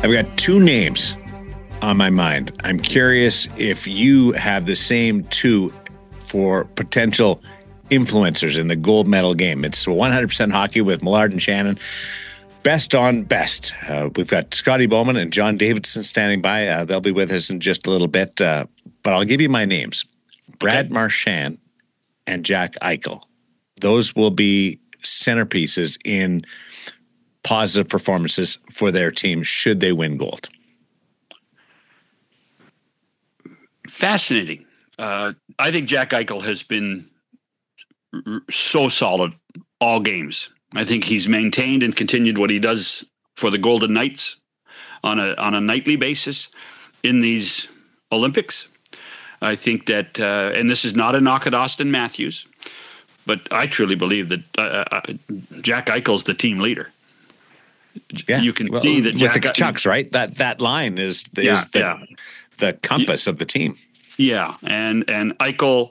I've got two names on my mind. I'm curious if you have the same two for potential influencers in the gold medal game. It's 100% hockey with Millard and Shannon. Best on best. We've got Scotty Bowman and John Davidson standing by. They'll be with us in just a little bit. But I'll give you my names. Brad Marchand and Jack Eichel. Those will be centerpieces in positive performances for their team should they win gold. Fascinating. I think Jack Eichel has been so solid all games. I think he's maintained and continued what he does for the Golden Knights on a nightly basis in these Olympics. I think that, and this is not a knock at Austin Matthews, but I truly believe that Jack Eichel's the team leader. Yeah. You can see that with the Chucks, right? That line is the compass of the team. Yeah, and Eichel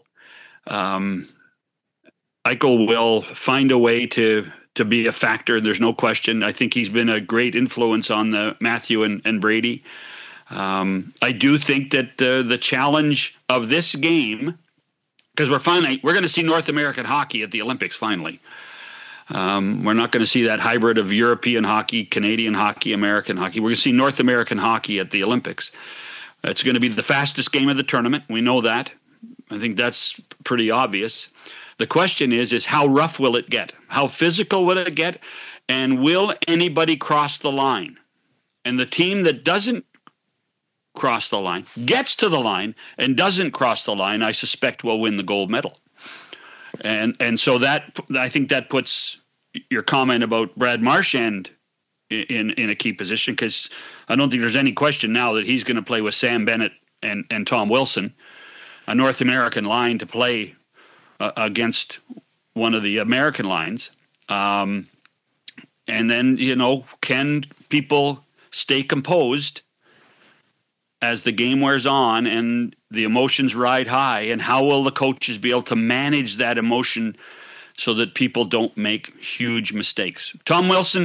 will find a way to be a factor. There's no question. I think he's been a great influence on the Matthew and Brady. I do think that the challenge of this game, because we're going to see North American hockey at the Olympics finally. We're not going to see that hybrid of European hockey, Canadian hockey, American hockey. We're going to see North American hockey at the Olympics. It's going to be the fastest game of the tournament. We know that. I think that's pretty obvious. The question is how rough will it get? How physical will it get? And will anybody cross the line? And the team that doesn't cross the line, gets to the line, and doesn't cross the line, I suspect will win the gold medal. And so that, I think that puts your comment about Brad Marchand in a key position, because I don't think there's any question now that he's going to play with Sam Bennett and Tom Wilson, a North American line to play against one of the American lines. And then, can people stay composed as the game wears on and the emotions ride high, and how will the coaches be able to manage that emotion so that people don't make huge mistakes? Tom Wilson,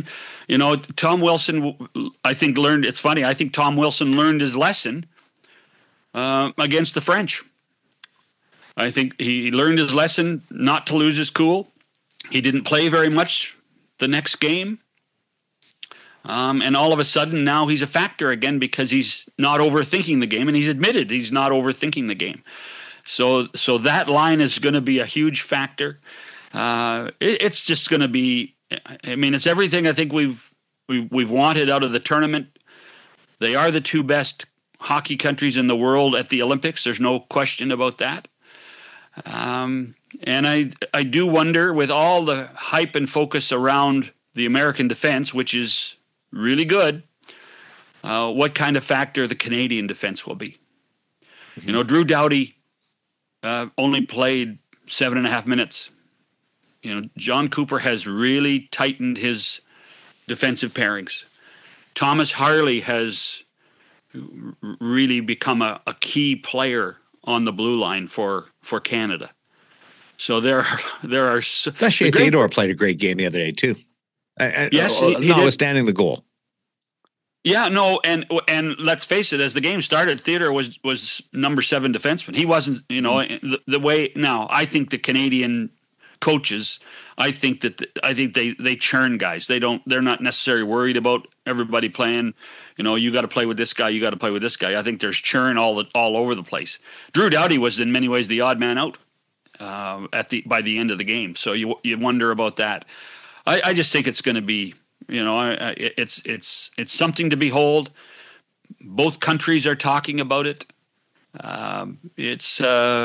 I think it's funny, I think Tom Wilson learned his lesson against the French. I think he learned his lesson not to lose his cool. He didn't play very much the next game. And all of a sudden now he's a factor again because he's not overthinking the game, and he's admitted he's not overthinking the game. So that line is going to be a huge factor. It's just going to be, it's everything I think we've wanted out of the tournament. They are the two best hockey countries in the world at the Olympics. There's no question about that. And I do wonder, with all the hype and focus around the American defense, which is really good, what kind of factor the Canadian defense will be. Mm-hmm. Drew Doughty only played 7.5 minutes. John Cooper has really tightened his defensive pairings. Thomas Harley has really become a key player on the blue line for Canada. So there are. Shea Theodore played a great game the other day too. Yes, notwithstanding the goal. Yeah, no, and let's face it. As the game started, Theodore was number 7 defenseman. He wasn't, the way. Now, I think the Canadian coaches, I think they churn guys. They're not necessarily worried about everybody playing. You got to play with this guy. You got to play with this guy. I think there's churn all over the place. Drew Doughty was in many ways the odd man out by the end of the game. So you wonder about that. I just think it's going to be, it's something to behold. Both countries are talking about it. It's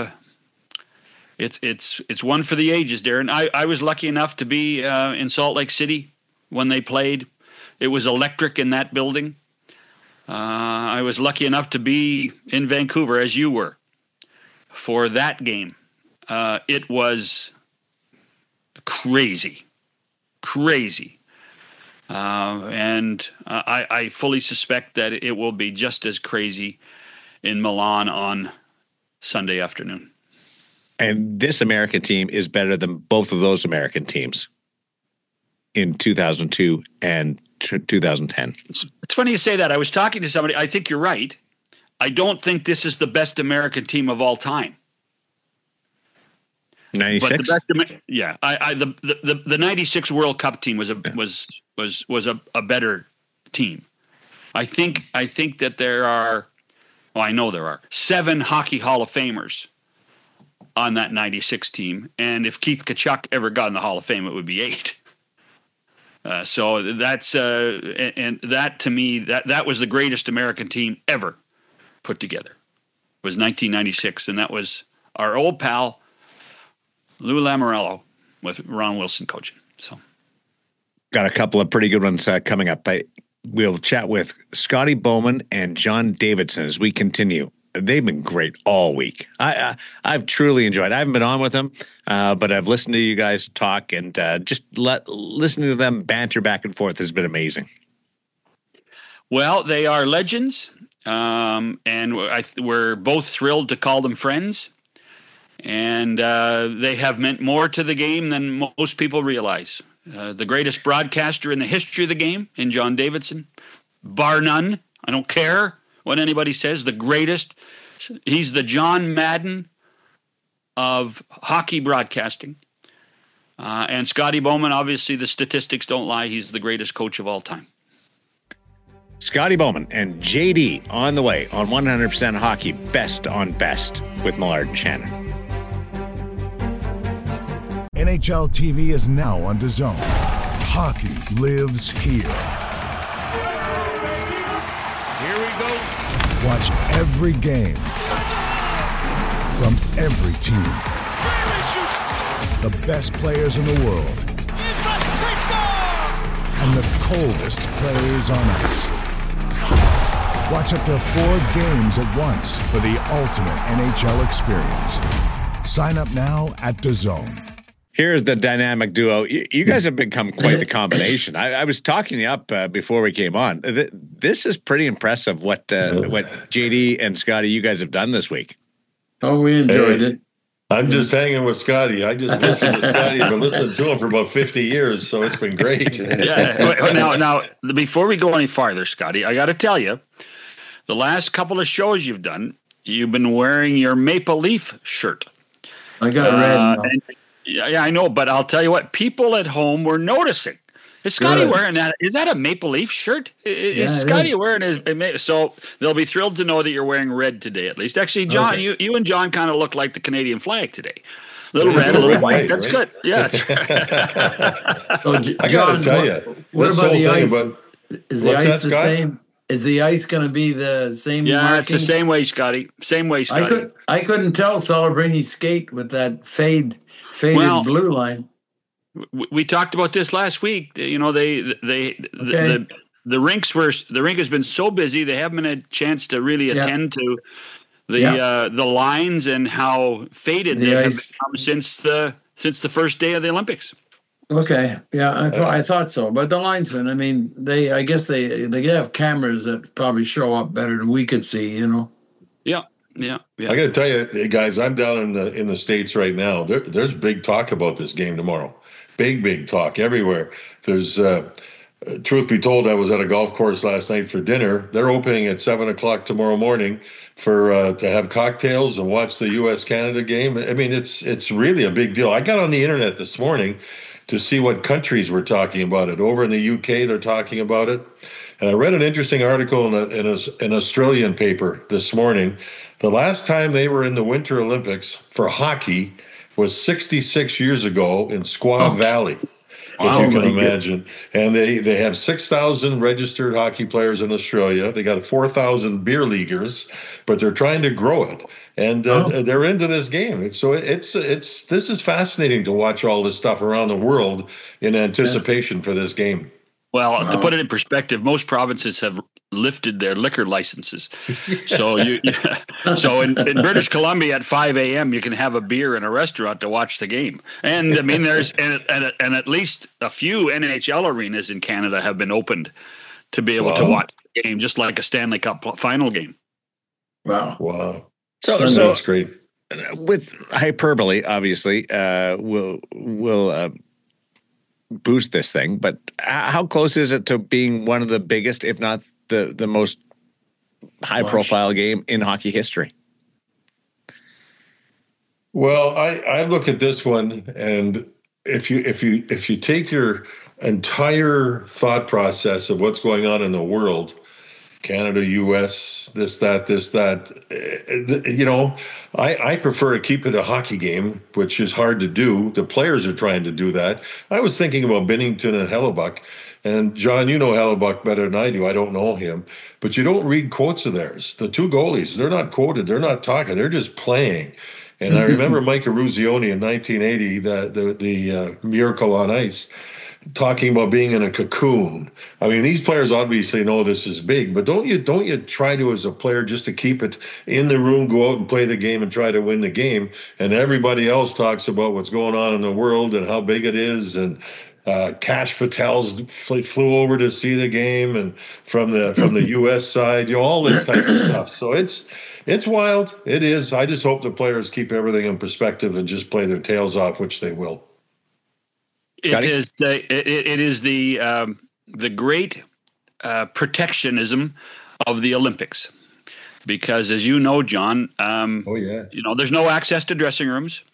one for the ages, Darren. I was lucky enough to be in Salt Lake City when they played. It was electric in that building. I was lucky enough to be in Vancouver, as you were, for that game. It was crazy. And I fully suspect that it will be just as crazy in Milan on Sunday afternoon. And this American team is better than both of those American teams in 2002 and 2010. It's funny you say that. I was talking to somebody. I think you're right. I don't think this is the best American team of all time. 96. Yeah. The 96 World Cup team was a better team. I think that there are. Well, I know there are 7 Hockey Hall of Famers on that 96 team. And if Keith Tkachuk ever got in the Hall of Fame, it would be 8. So that's and that to me, that was the greatest American team ever put together. It was 1996. And that was our old pal, Lou Lamoriello, with Ron Wilson coaching. So got a couple of pretty good ones coming up. We'll chat with Scotty Bowman and John Davidson as we continue. They've been great all week. I've truly enjoyed it. I haven't been on with them, but I've listened to you guys talk, and just listening to them banter back and forth has been amazing. Well, they are legends, and we're both thrilled to call them friends. And they have meant more to the game than most people realize. The greatest broadcaster in the history of the game in John Davidson, bar none. I don't care what anybody says. The greatest. He's the John Madden of hockey broadcasting. And Scotty Bowman, obviously the statistics don't lie. He's the greatest coach of all time. Scotty Bowman and JD on the way on 100% Hockey, Best on Best with Millard and Shannon. NHL TV is now on DAZN. Hockey lives here. Here we go. Watch every game from every team. The best players in the world. And the coldest plays on ice. Watch up to 4 games at once for the ultimate NHL experience. Sign up now at DAZN. Here's the dynamic duo. You guys have become quite the combination. I was talking you up before we came on. This is pretty impressive what JD and Scotty, you guys have done this week. Oh, we enjoyed it. I'm just hanging with Scotty. I just listened to Scotty. I've been listening to him for about 50 years, so it's been great. Yeah. Now, before we go any farther, Scotty, I got to tell you, the last couple of shows you've done, you've been wearing your Maple Leaf shirt. I got red. Yeah, I know, but I'll tell you what, people at home were noticing. Is Scotty wearing that? Is that a Maple Leaf shirt? Is Scotty wearing his? So they'll be thrilled to know that you're wearing red today, at least. Actually, John, you and John kind of look like the Canadian flag today. A little red, a little white. That's good. Yeah. That's right. So, I got to tell you, what about the ice? Is the ice the same? Is the ice going to be the same? Yeah, marking? it's the same way, Scotty. Same way, Scotty. I couldn't tell Celebrini skate with that faded blue line. We talked about this last week. You know, the rink has been so busy they haven't had a chance to really attend to the lines and how faded they have become since the first day of the Olympics. Okay, yeah, I thought so. But the linesmen, I mean, I guess they have cameras that probably show up better than we could see. You know. Yeah. I got to tell you, guys, I'm down in the States right now. There's big talk about this game tomorrow. Big talk everywhere. There's truth be told, I was at a golf course last night for dinner. They're opening at 7:00 tomorrow morning for to have cocktails and watch the U.S.-Canada game. I mean, it's really a big deal. I got on the internet this morning to see what countries were talking about it. Over in the UK, they're talking about it. And I read an interesting article in an Australian paper this morning. The last time they were in the Winter Olympics for hockey was 66 years ago in Squaw Valley, if you can imagine. And they have 6,000 registered hockey players in Australia. They got 4,000 beer leaguers, but they're trying to grow it. And they're into this game. So this is fascinating to watch all this stuff around the world in anticipation for this game. Well, to put it in perspective, most provinces have lifted their liquor licenses. So so in British Columbia at 5 a.m. you can have a beer in a restaurant to watch the game. And I mean, there's and at least a few NHL arenas in Canada have been opened to be able to watch the game, just like a Stanley Cup final game. Wow. So that's great. With hyperbole, obviously, we'll boost this thing, but how close is it to being one of the biggest, if not the most high-profile game in hockey history? Well, I look at this one, and if you take your entire thought process of what's going on in the world, Canada, U.S., this, that, I prefer to keep it a hockey game, which is hard to do. The players are trying to do that. I was thinking about Binnington and Hellebuck. And John, you know Hellebuck better than I do. I don't know him, but you don't read quotes of theirs. The two goalies, they're not quoted. They're not talking. They're just playing. And I remember Mike Eruzione in 1980, the Miracle on Ice, talking about being in a cocoon. I mean, these players obviously know this is big, but don't you try to, as a player, just to keep it in the room, go out and play the game and try to win the game, and everybody else talks about what's going on in the world and how big it is, and Kash Patel's flew over to see the game, and from the U.S. side, all this type of stuff. So it's wild. It is. I just hope the players keep everything in perspective and just play their tails off, which they will. It is the great protectionism of the Olympics, because as you know, John, there's no access to dressing rooms.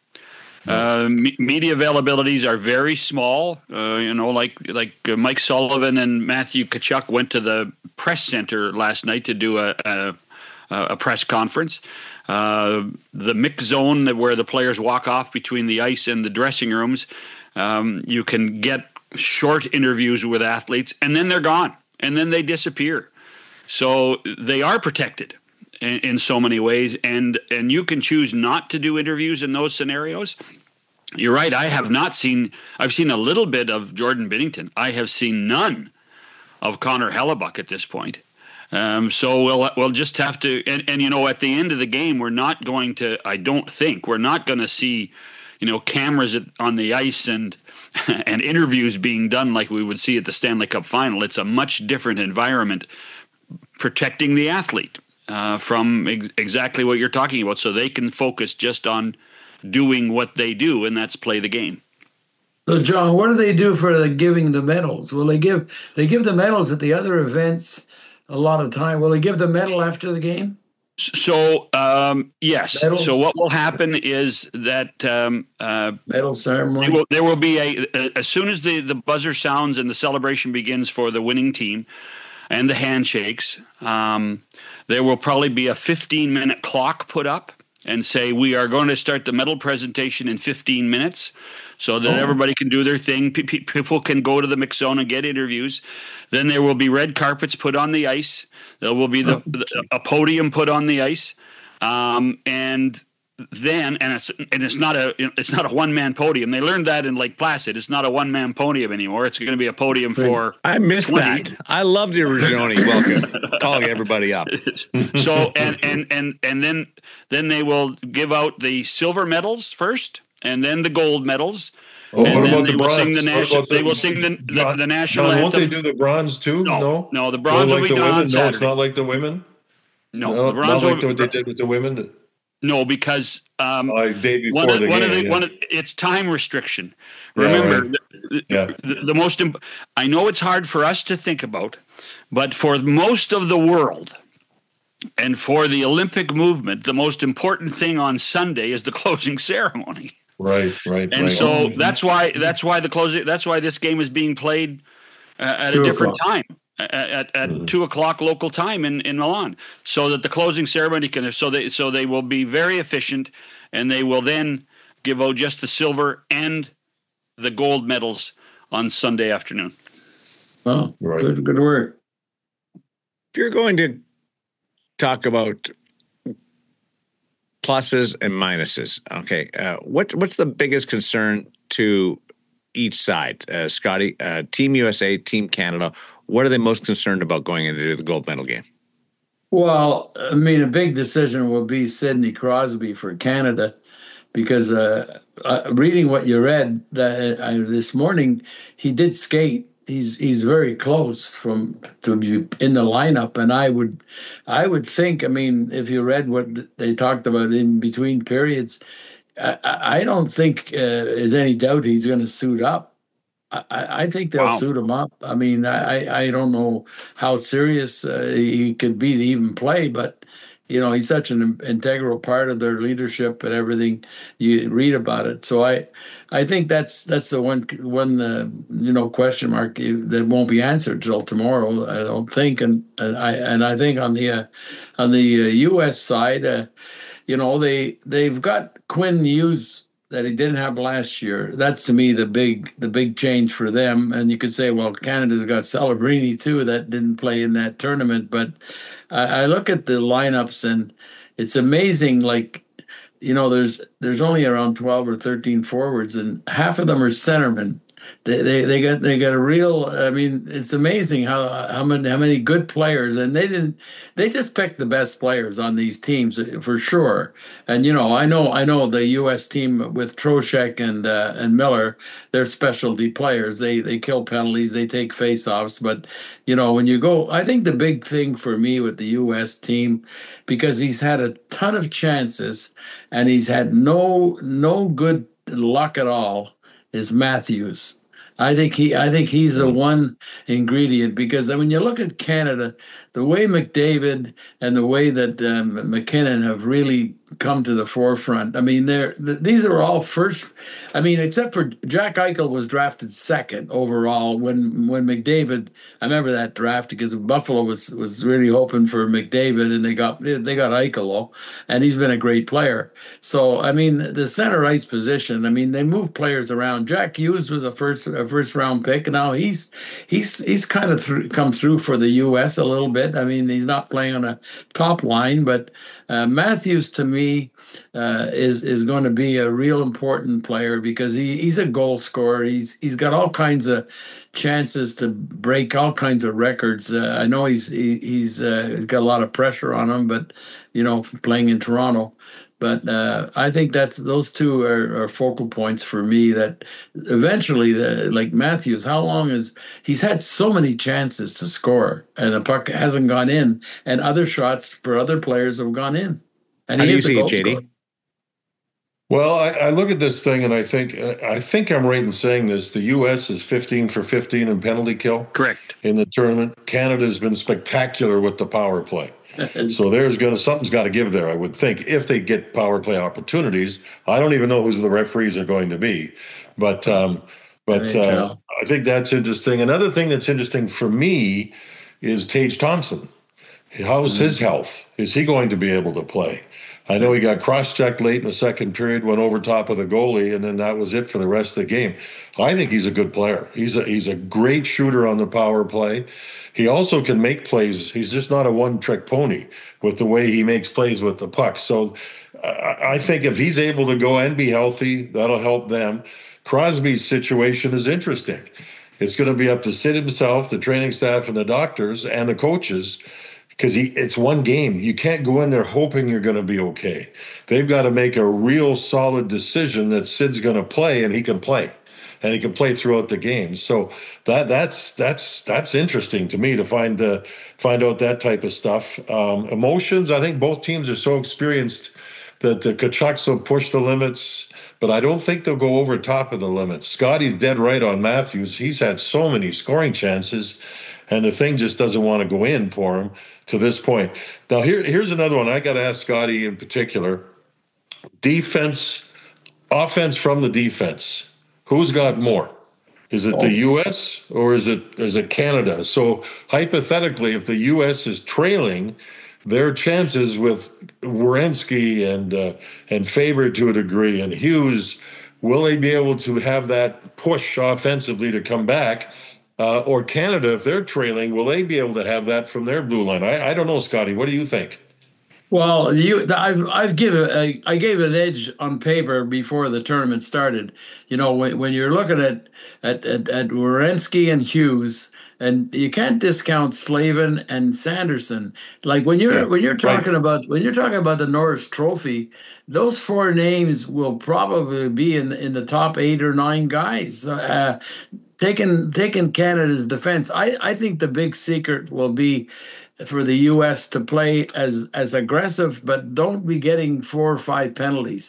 Media availabilities are very small. Like Mike Sullivan and Matthew Tkachuk went to the press center last night to do a press conference. The mix zone where the players walk off between the ice and the dressing rooms. You can get short interviews with athletes, and then they're gone, and then they disappear. So they are protected in so many ways, and you can choose not to do interviews in those scenarios. You're right. I've seen a little bit of Jordan Binnington. I have seen none of Connor Hellebuck at this point. So we'll just have to, and at the end of the game, we're not going to see, cameras on the ice and interviews being done like we would see at the Stanley Cup final. It's a much different environment, protecting the athlete from exactly what you're talking about, so they can focus just on doing what they do, and that's play the game. So, John, what do they do for giving the medals? Will they give the medals at the other events a lot of time? Will they give the medal after the game? So, yes. Medals? So what will happen is that medal ceremony. There will be as soon as the buzzer sounds and the celebration begins for the winning team and the handshakes, there will probably be a 15-minute clock put up and say, we are going to start the medal presentation in 15 minutes so that everybody can do their thing. People can go to the mix zone and get interviews. Then there will be red carpets put on the ice. There will be a podium put on the ice. And it's not a one-man podium. They learned that in Lake Placid. It's not a one-man podium anymore. It's going to be a podium for I missed 20. That. I loved the Eruzione welcome, calling everybody up. So and then they will give out the silver medals first, and then the gold medals. Oh, and what then about the bronze? They will sing the national John, anthem. Won't they do the bronze too? No, the bronze will be done on Saturday. No, it's not like the women. No, the bronze not like what they did with the women. No, because day before the game. It's time restriction. Remember, the most. I know it's hard for us to think about, but for most of the world, and for the Olympic movement, the most important thing on Sunday is the closing ceremony. Right. And so that's why the closing. That's why this game is being played at a different time. At 2:00 local time in Milan, so that the closing ceremony can. So they will be very efficient, and they will then give out just the silver and the gold medals on Sunday afternoon. Oh, right. Good work. If you're going to talk about pluses and minuses, okay, what's the biggest concern to each side, Scotty? Team USA, Team Canada. What are they most concerned about going into the gold medal game? Well, I mean, a big decision will be Sidney Crosby for Canada, because reading what you read this morning, he did skate. He's very close to be in the lineup, and I would think. I mean, if you read what they talked about in between periods, I don't think there's any doubt he's going to suit up. I think they'll Wow. suit him up. I mean, I don't know how serious he could be to even play, but he's such an integral part of their leadership and everything. You read about it, so I think that's the one question mark that won't be answered till tomorrow. I don't think, and I think on the U.S. side, they've got Quinn Hughes that he didn't have last year. That's to me the big change for them. And you could say, well, Canada's got Celebrini too that didn't play in that tournament. But I look at the lineups and it's amazing. Like there's only around 12 or 13 forwards, and half of them are centermen. They got a real. I mean, it's amazing how many good players, and they just picked the best players on these teams for sure. And I know the U.S. team with Trocheck and Miller, they're specialty players. They kill penalties, they take faceoffs. But when you go, I think the big thing for me with the U.S. team, because he's had a ton of chances and he's had no good luck at all, is Matthews. I think he's the one ingredient, because when you look at Canada, the way McDavid and the way that McKinnon have really come to the forefront. I mean, these are all first. I mean, except for Jack Eichel was drafted second overall when McDavid. I remember that draft because Buffalo was really hoping for McDavid, and they got Eichel, and he's been a great player. So I mean, the center ice position. I mean, they move players around. Jack Hughes was a first round pick. Now he's kind of come through for the U.S. a little bit. I mean, he's not playing on a top line, but Matthews to me is going to be a real important player because he's a goal scorer. He's got all kinds of chances to break all kinds of records. I know he's got a lot of pressure on him, but playing in Toronto. But I think those two are focal points for me. That eventually, like Matthews, he's had so many chances to score, and the puck hasn't gone in, and other shots for other players have gone in, and How he do you is a see it, goal JD? scorer. Well, I look at this thing and I think I'm right in saying this. The U.S. is 15 for 15 in penalty kill Correct. in the tournament. Canada's been spectacular with the power play. So something's got to give there, I would think, if they get power play opportunities. I don't even know who the referees are going to be, but I think that's interesting. Another thing that's interesting for me is Tage Thompson. How's his health? Is he going to be able to play? I know he got cross-checked late in the second period, went over top of the goalie, and then that was it for the rest of the game. I think he's a good player. He's a great shooter on the power play. He also can make plays. He's just not a one-trick pony with the way he makes plays with the puck. So I think if he's able to go and be healthy, that'll help them. Crosby's situation is interesting. It's going to be up to Sid himself, the training staff, and the doctors, and the coaches, because it's one game. You can't go in there hoping you're going to be okay. They've got to make a real solid decision that Sid's going to play, and he can play, and he can play throughout the game. So that's interesting to me to find out that type of stuff. Emotions. I think both teams are so experienced that the Kachucks will push the limits, but I don't think they'll go over top of the limits. Scotty's dead right on Matthews. He's had so many scoring chances, and the thing just doesn't want to go in for him to this point. Now, here's another one. I got to ask Scotty in particular. Offense from the defense. Who's got more? Is it the U.S. or is it Canada? So hypothetically, if the U.S. is trailing, their chances with Werenski and Faber to a degree and Hughes, will they be able to have that push offensively to come back? Or Canada, if they're trailing, will they be able to have that from their blue line? I don't know, Scotty. What do you think? Well, I gave an edge on paper before the tournament started. When you're looking at Werenski and Hughes, and you can't discount Slavin and Sanderson. Like when you're talking about the Norris Trophy, those four names will probably be in the top 8 or 9 guys. Taking Canada's defense, I think the big secret will be for the U.S. to play as aggressive, but don't be getting 4 or 5 penalties.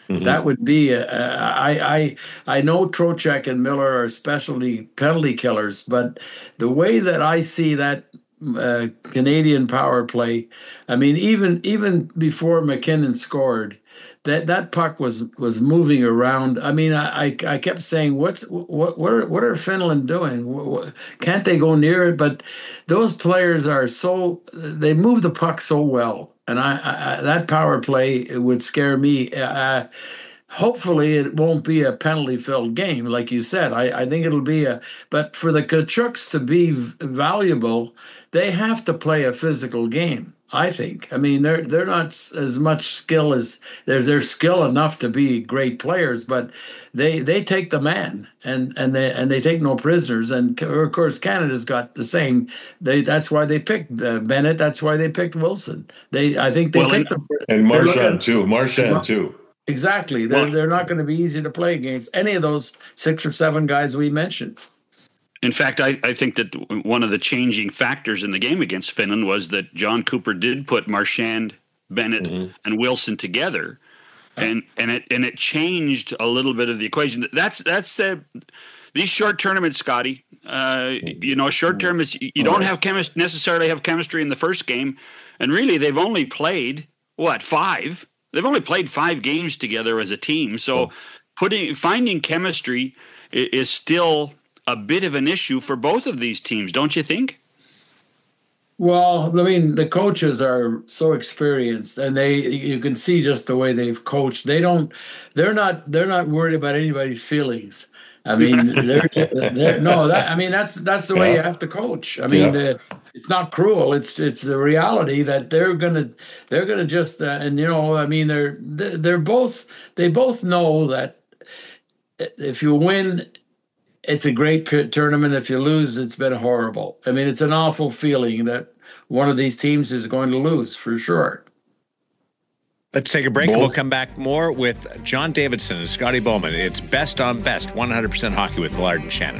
That would be I know Trocheck and Miller are specialty penalty killers, but the way that I see that Canadian power play, I mean, even before McKinnon scored, that puck was moving around. I mean, I kept saying, what are Finland doing? Can't they go near it? But those players they move the puck so well, and I that power play would scare me. Hopefully, it won't be a penalty-filled game, like you said. I think it'll be but for the Kachuks to be valuable, they have to play a physical game. I think. I mean, they're not as much skill as they're skill enough to be great players, but they take the man and they take no prisoners. And of course, Canada's got the same. That's why they picked Bennett. That's why they picked Wilson. I think they picked them. And Marchand too. Exactly. They're not going to be easy to play against any of those 6 or 7 guys we mentioned. In fact, I think that one of the changing factors in the game against Finland was that John Cooper did put Marchand, Bennett, and Wilson together, and it changed a little bit of the equation. That's these short tournaments, Scotty. Short term is you don't have necessarily have chemistry in the first game, and really they've only played 5. They've only played 5 games together as a team, so finding chemistry is still a bit of an issue for both of these teams, don't you think? Well, I mean, the coaches are so experienced, and you can see just the way they've coached. They're not worried about anybody's feelings. I mean, that's the way you have to coach. I mean, it's not cruel. It's the reality that they're gonna just they both know that if you win, it's a great tournament. If you lose, it's been horrible. I mean, it's an awful feeling that one of these teams is going to lose for sure. Let's take a break. We'll come back more with John Davidson and Scotty Bowman. It's Best on Best, 100% Hockey with Millard and Shannon.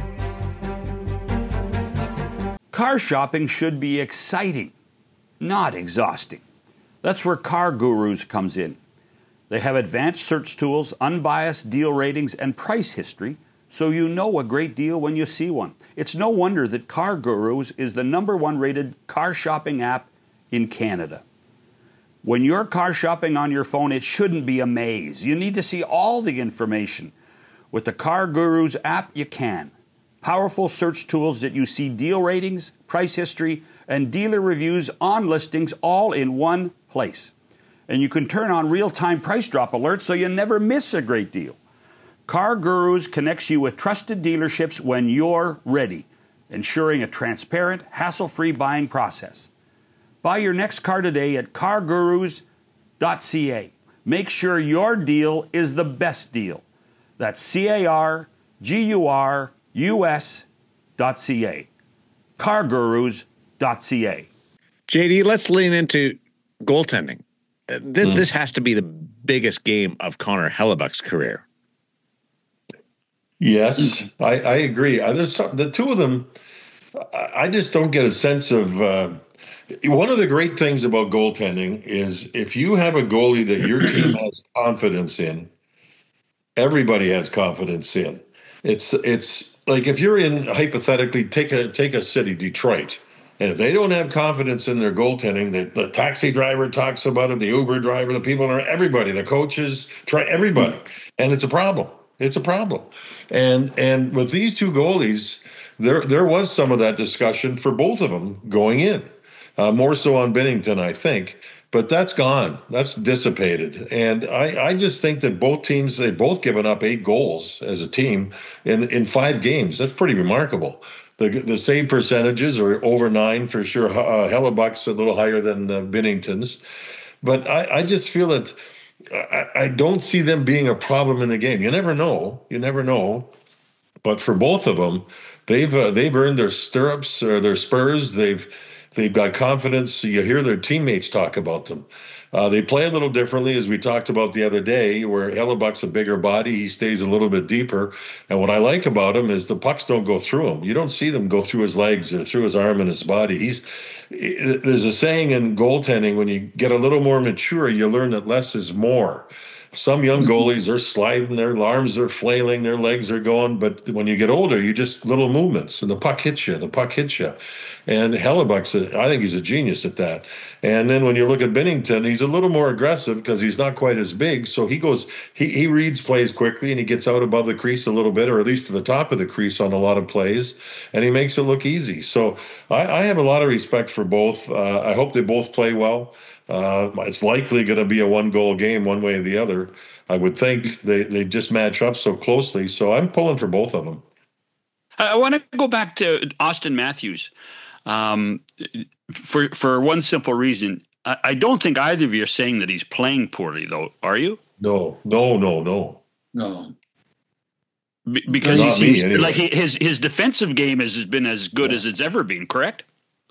Car shopping should be exciting, not exhausting. That's where Car Gurus comes in. They have advanced search tools, unbiased deal ratings, and price history, so you know a great deal when you see one. It's no wonder that Car Gurus is the #1 rated car shopping app in Canada. When you're car shopping on your phone, it shouldn't be a maze. You need to see all the information. With the Car Gurus app, you can. Powerful search tools that you see deal ratings, price history, and dealer reviews on listings all in one place. And you can turn on real-time price drop alerts so you never miss a great deal. Car Gurus connects you with trusted dealerships when you're ready, ensuring a transparent, hassle-free buying process. Buy your next car today at cargurus.ca. Make sure your deal is the best deal. That's cargurus.ca. cargurus.ca. JD, let's lean into goaltending. This has to be the biggest game of Connor Hellebuck's career. Yes, I agree. There's the two of them. I just don't get a sense of. One of the great things about goaltending is if you have a goalie that your team has confidence in, everybody has confidence in. It's like if you're in, hypothetically, take a city, Detroit, and if they don't have confidence in their goaltending, the taxi driver talks about it, the Uber driver, the people, everybody, the coaches, everybody, and it's a problem. It's a problem. And with these two goalies, there was some of that discussion for both of them going in. More so on Binnington, I think, but that's gone. That's dissipated. And I just think that both teams, they've both given up 8 goals as a team in 5 games. That's pretty remarkable. The save percentages are over 9 for sure. Hellebuck's a little higher than Binnington's. But I just feel that I don't see them being a problem in the game. You never know. But for both of them, they've earned their stirrups or their spurs. They've got confidence. You hear their teammates talk about them. They play a little differently, as we talked about the other day, where Hellebuck's a bigger body. He stays a little bit deeper. And what I like about him is the pucks don't go through him. You don't see them go through his legs or through his arm and his body. There's a saying in goaltending, when you get a little more mature, you learn that less is more. some young goalies are sliding, their arms are flailing, their legs are going. But when you get older, you just little movements, and the puck hits you. And Hellebuck's, I think he's a genius at that. And then when you look at Binnington, he's a little more aggressive because he's not quite as big. So he reads plays quickly, and he gets out above the crease a little bit, or at least to the top of the crease on a lot of plays, and he makes it look easy. So I have a lot of respect for both. I hope they both play well. It's likely going to be a 1-goal game one way or the other. I would think they just match up so closely. So I'm pulling for both of them. I want to go back to Austin Matthews. For one simple reason, I don't think either of you are saying that he's playing poorly, though. Are you? No. Because Not he seems me, anyway. like his defensive game has been as good as it's ever been. Correct?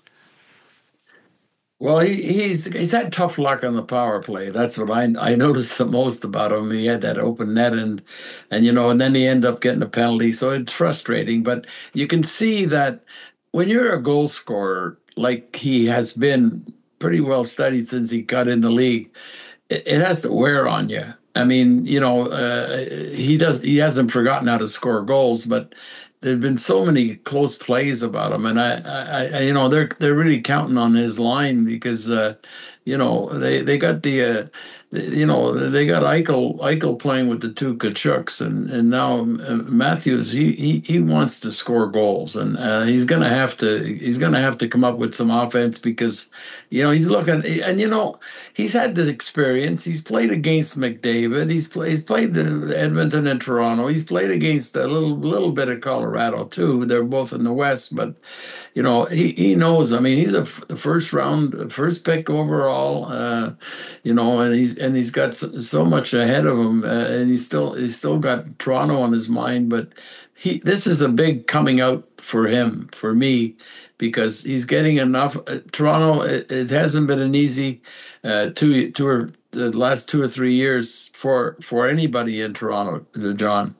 Well, he's had tough luck on the power play. That's what I noticed the most about him. He had that open net, and then he ended up getting a penalty. So it's frustrating. But you can see that when you're a goal scorer, like he has been pretty well studied since he got in the league, it has to wear on you. I mean, he hasn't forgotten how to score goals, but there've been so many close plays about him, and I they're really counting on his line because they got they got Eichel playing with the two Kachuks, and now Matthews he wants to score goals, and he's gonna have to come up with some offense because he's looking, and he's had the experience. He's played against McDavid. He's played the Edmonton and Toronto. He's played against a little bit of Colorado too. They're both in the West, but he knows. I mean, he's a first pick overall. And he's got so much ahead of him, and he's still got Toronto on his mind. But this is a big coming out for him, for me, because he's getting enough. Toronto, it hasn't been an easy the last 2 or 3 years for anybody in Toronto, John.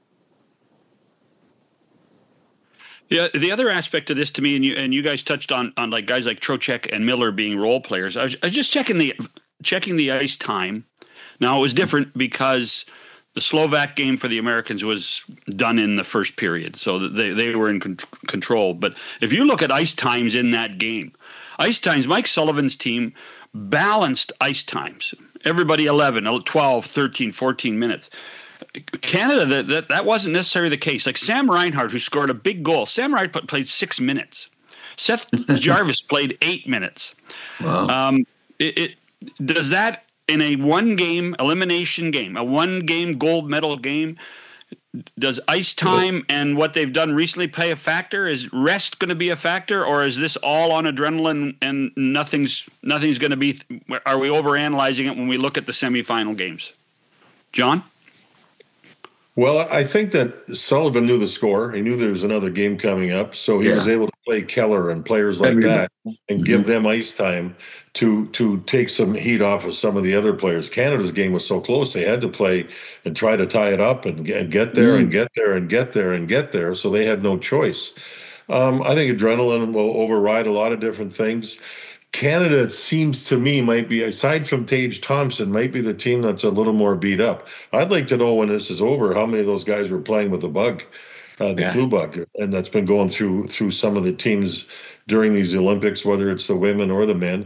Yeah, the other aspect of this to me, and you guys touched on like guys like Trocheck and Miller being role players. I was just checking the ice time. Now it was different because the Slovak game for the Americans was done in the first period, so they were in control. But if you look at ice times in that game, Mike Sullivan's team balanced ice times. Everybody 11, 12, 13, 14 minutes. Canada, that wasn't necessarily the case. Like Sam Reinhart, who scored a big goal. Sam Reinhart played 6 minutes. Seth Jarvis played 8 minutes. Wow. Does that, in a one-game elimination game, a one-game gold medal game, does ice time and what they've done recently play a factor? Is rest going to be a factor, or is this all on adrenaline and nothing's going to be? Are we overanalyzing it when we look at the semifinal games? John? Well, I think that Sullivan knew the score. He knew there was another game coming up, so he was able to play Keller and players like that and give them ice time to take some heat off of some of the other players. Canada's game was so close; they had to play and try to tie it up and get there and get there and get there and get there. So they had no choice. I think adrenaline will override a lot of different things. Canada, it seems to me, might be, aside from Tage Thompson, might be the team that's a little more beat up. I'd like to know when this is over how many of those guys were playing with the bug, flu bug, and that's been going through some of the teams during these Olympics, whether it's the women or the men.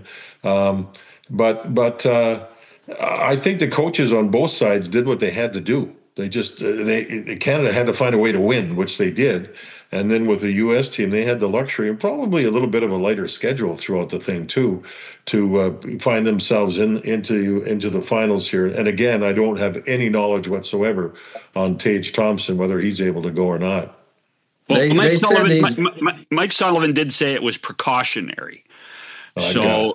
But I think the coaches on both sides did what they had to do. Canada had to find a way to win, which they did. And then with the U.S. team, they had the luxury and probably a little bit of a lighter schedule throughout the thing too, to find themselves into the finals here. And again, I don't have any knowledge whatsoever on Tage Thompson, whether he's able to go or not. Well, Mike Sullivan did say it was precautionary. So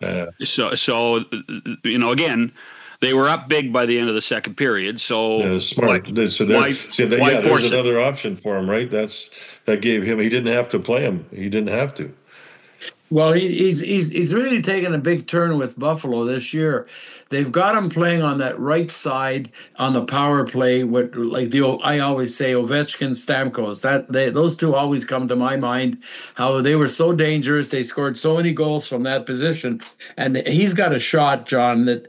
again, they were up big by the end of the second period. So smart. There's another option for him, right? That gave him. He didn't have to play him. He didn't have to. Well, he's really taken a big turn with Buffalo this year. They've got him playing on that right side on the power play. With like I always say Ovechkin, Stamkos. Those two always come to my mind. How they were so dangerous. They scored so many goals from that position, and he's got a shot, John. That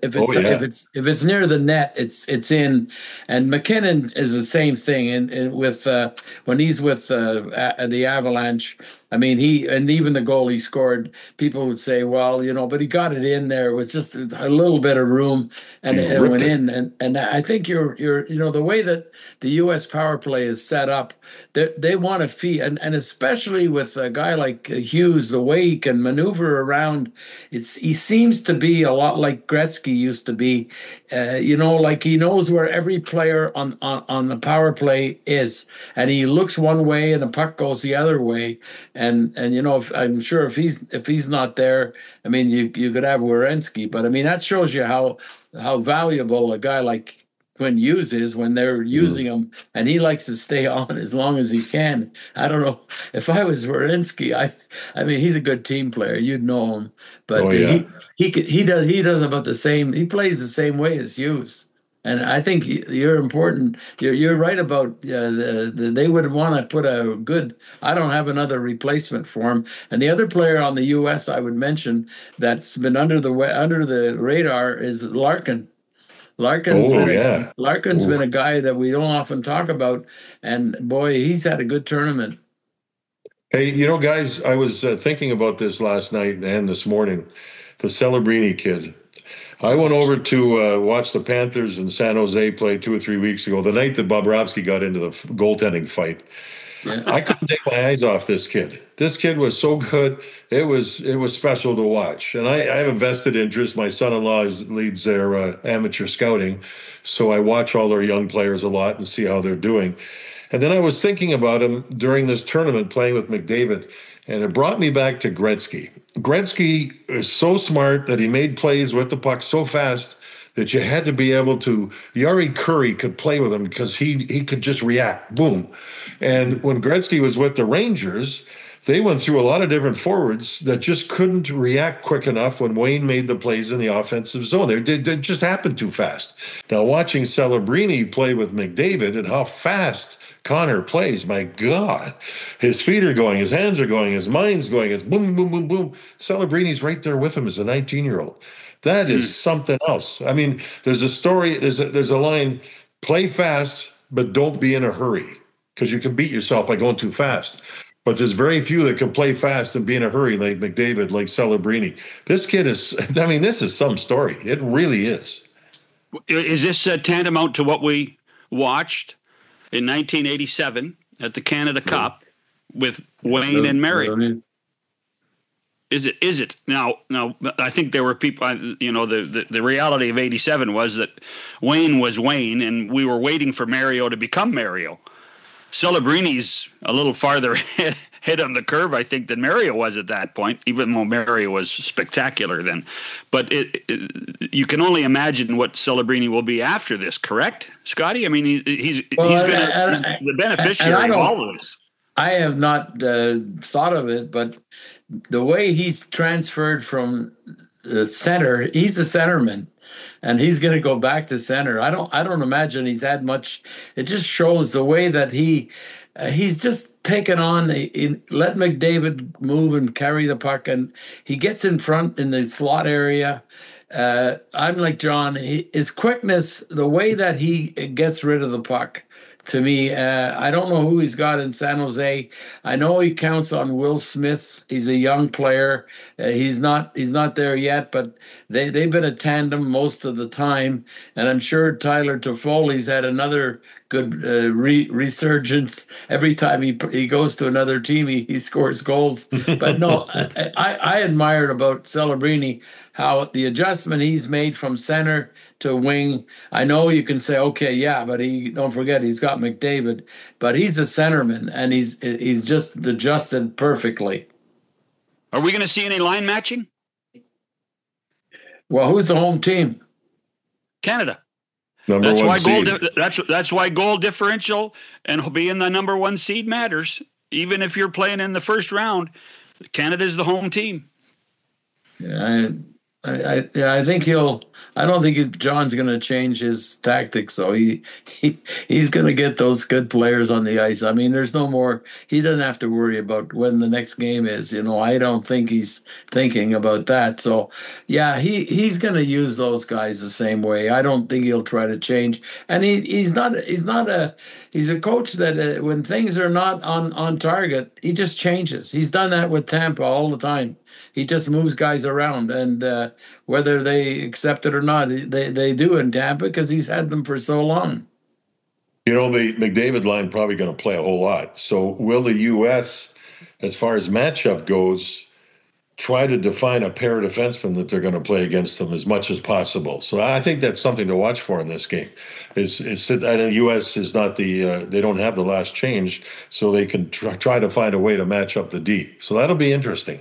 if it's near the net, it's in. And McKinnon is the same thing. And with when he's with the Avalanche. I mean, even the goal he scored, people would say, well, but he got it in there. It was just a little bit of room, and it went in. And I think you're the way that the U.S. power play is set up, they want to feed, and especially with a guy like Hughes, the way he can maneuver around, he seems to be a lot like Gretzky used to be. Like he knows where every player on the power play is, and he looks one way and the puck goes the other way. And I'm sure if he's not there, I mean, you could have Werenski, but I mean that shows you how valuable a guy like Quinn Hughes is when they're using him, and he likes to stay on as long as he can. I don't know if I was Werenski, I mean he's a good team player, you'd know him, but he does about the same. He plays the same way as Hughes. And I think you're important. You're right about they would want to put a good. I don't have another replacement for him. And the other player on the U.S. I would mention that's been under the radar is Larkin. Larkin's been a guy that we don't often talk about, and boy, he's had a good tournament. Hey, guys, I was thinking about this last night and this morning. The Celebrini kid. I went over to watch the Panthers in San Jose play 2 or 3 weeks ago, the night that Bobrovsky got into the goaltending fight. Yeah. I couldn't take my eyes off this kid. This kid was so good. It was special to watch. And I have a vested interest. My son-in-law leads their amateur scouting, so I watch all their young players a lot and see how they're doing. And then I was thinking about him during this tournament playing with McDavid, and it brought me back to Gretzky. Gretzky is so smart that he made plays with the puck so fast that you had to be able to. Yari Curry could play with him because he could just react, boom. And when Gretzky was with the Rangers, they went through a lot of different forwards that just couldn't react quick enough when Wayne made the plays in the offensive zone. They just happened too fast. Now, watching Celebrini play with McDavid and how fast Connor plays, my God. His feet are going, his hands are going, his mind's going, it's boom, boom, boom, boom. Celebrini's right there with him as a 19-year-old. That is something else. I mean, there's a story, there's a line, play fast, but don't be in a hurry, because you can beat yourself by going too fast. But there's very few that can play fast and be in a hurry like McDavid, like Celebrini. This kid this is some story. It really is. Is this tantamount to what we watched in 1987 at the Canada Cup with Wayne and Mary? Is it? Now, I think there were people, the reality of 87 was that Wayne was Wayne, and we were waiting for Mario to become Mario. Celebrini's a little farther ahead on the curve, I think, than Mario was at that point, even though Mario was spectacular then. But you can only imagine what Celebrini will be after this, correct, Scotty? I mean, he's been the beneficiary of all of this. I have not thought of it, but the way he's transferred from the center, he's a centerman. And he's going to go back to center. I don't imagine he's had much. It just shows the way that he's just taken on. Let McDavid move and carry the puck, and he gets in front in the slot area. I'm like John. His quickness, the way that he gets rid of the puck. To me, I don't know who he's got in San Jose. I know he counts on Will Smith. He's a young player. He's not there yet, but they've been a tandem most of the time. And I'm sure Tyler Toffoli's had another good resurgence. Every time he goes to another team, he scores goals. But no, I admired about Celebrini how the adjustment he's made from center to wing. I know you can say, okay, yeah, but don't forget he's got McDavid, but he's a centerman, and he's just adjusted perfectly. Are we going to see any line matching? Well, who's the home team? Canada. That's why that's why goal differential and being the number one seed matters. Even if you're playing in the first round, Canada's the home team. Yeah, I think I don't think John's going to change his tactics. So he's going to get those good players on the ice. I mean, there's no more. He doesn't have to worry about when the next game is. I don't think he's thinking about that. So yeah, he's going to use those guys the same way. I don't think he'll try to change. And he's a coach that when things are not on target, he just changes. He's done that with Tampa all the time. He just moves guys around, and whether they accept it or not, they do in Tampa because he's had them for so long. The McDavid line probably going to play a whole lot. So will the U.S., as far as matchup goes, try to define a pair of defensemen that they're going to play against them as much as possible? So I think that's something to watch for in this game. The U.S. is not they don't have the last change, so they can try to find a way to match up the D. So that'll be interesting.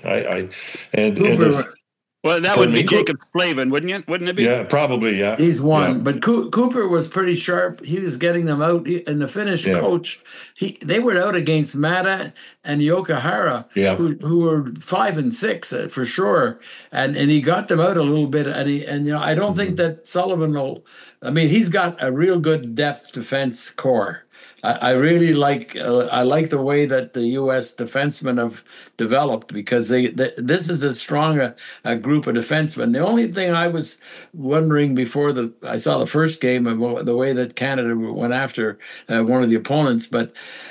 Well, that would be Jacob Slavin, wouldn't it be? Yeah, probably, yeah. He's one. Yeah. But Cooper was pretty sharp. He was getting them out. And the Finnish coach, they were out against Mata and Yokohara, who were 5 and 6 for sure. And he got them out a little bit. And I don't think that Sullivan will. I mean, he's got a real good depth defense core. I really like the way that the U.S. defensemen have developed because this is as strong a group of defensemen. The only thing I was wondering before I saw the first game of the way that Canada went after one of the opponents, but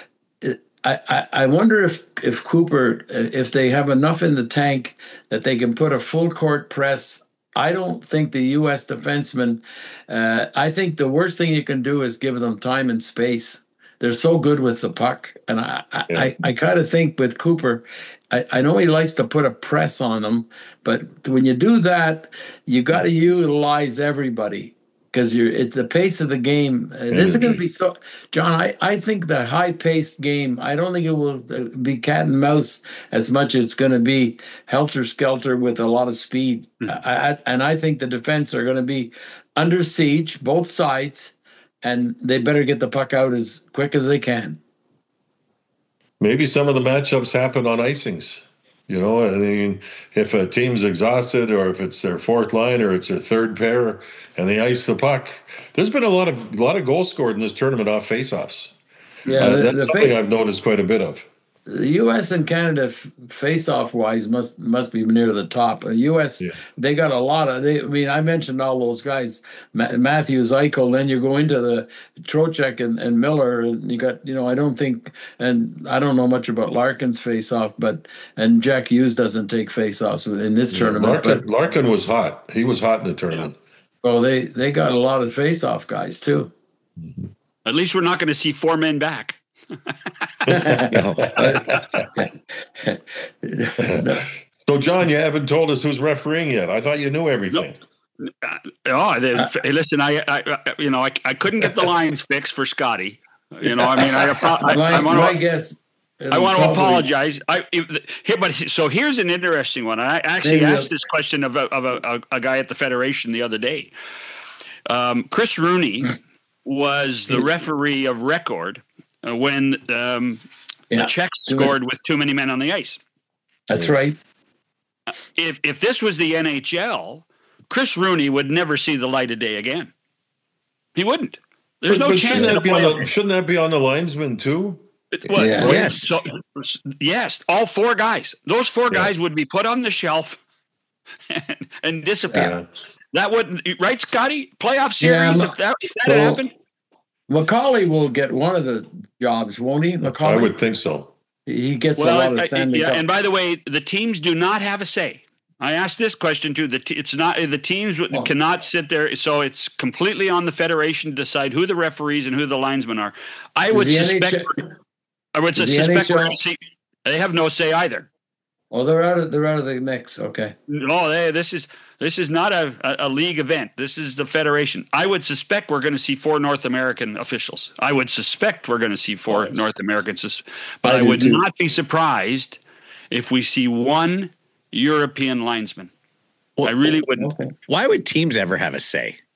I wonder if Cooper, if they have enough in the tank that they can put a full court press. I don't think the U.S. defensemen. I think the worst thing you can do is give them time and space. They're so good with the puck. And I kind of think with Cooper, I know he likes to put a press on them, but when you do that, you got to utilize everybody because it's the pace of the game. This is going to be so, John, I think the high-paced game, I don't think it will be cat and mouse as much as it's going to be helter-skelter with a lot of speed. And I think the defense are going to be under siege, both sides, and they better get the puck out as quick as they can. Maybe some of the matchups happen on icings. I mean, if a team's exhausted or if it's their fourth line or it's their third pair and they ice the puck, there's been a lot of goals scored in this tournament off faceoffs. Yeah, that's something I've noticed quite a bit of. The U.S. and Canada face-off wise must be near the top. U.S. They got a lot of. I mentioned all those guys, Matthews, Eichel. Then you go into the Trocheck and Miller, and you got I don't think, and I don't know much about Larkin's face-off, and Jack Hughes doesn't take face-offs in this tournament. Larkin was hot. He was hot in the tournament. So they got a lot of face-off guys too. At least we're not going to see 4 men back. So, John, you haven't told us who's refereeing yet. I thought you knew everything. Listen, I couldn't get the lines fixed for Scotty. I want to apologize. So here's an interesting one. I actually asked this question of a guy at the Federation the other day. Chris Rooney was the referee of record when the Czechs scored with too many men on the ice. That's right. If this was the NHL, Chris Rooney would never see the light of day again. He wouldn't. There's no chance. Shouldn't that be on the linesman too? Yes. So, yes, all 4 guys. Those 4 guys would be put on the shelf and disappear. That wouldn't, right, Scotty? Playoff series, if that had happened? Macaulay will get one of the jobs, won't he? Macaulay? I would think so. He gets a lot of standing up. And by the way, the teams do not have a say. I asked this question too. The teams cannot sit there, so it's completely on the Federation to decide who the referees and who the linesmen are. I would suspect we're going to see. They have no say either. Oh, they're out of the mix. Okay. No, this is not a league event. This is the Federation. I would suspect we're going to see 4 North American officials. I would suspect we're going to see 4 North Americans, but I would not be surprised if we see 1 European linesman. I really wouldn't. Okay. Why would teams ever have a say?